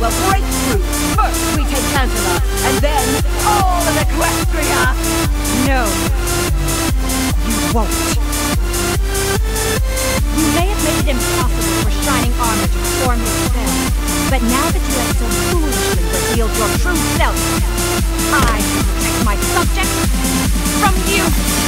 will break through. First we take Tantalus, and then all of Equestria! No, you won't. You may have made it impossible for Shining Armor to perform your spell, but now that you have so foolishly revealed your true self, I can protect my subjects from you!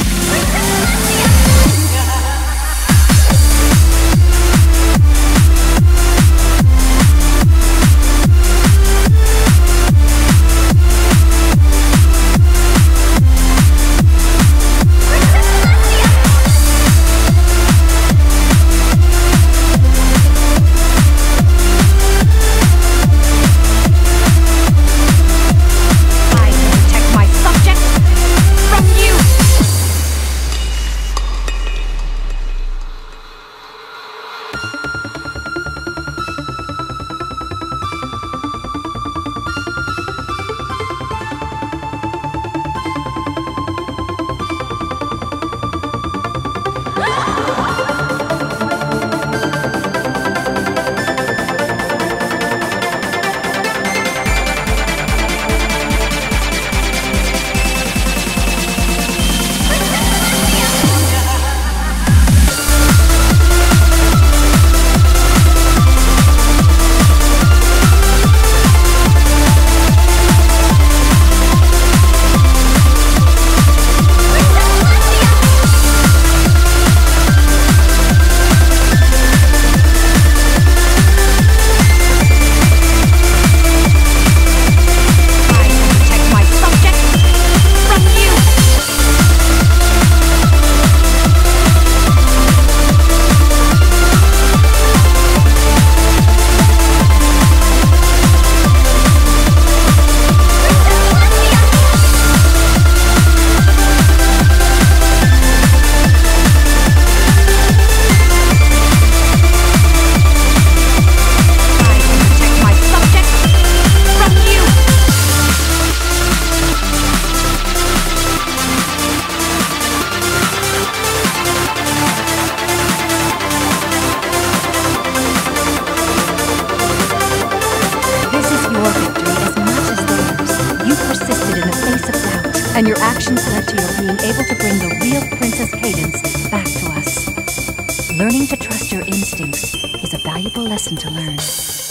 And your actions led to your being able to bring the real Princess Cadance back to us. Learning to trust your instincts is a valuable lesson to learn.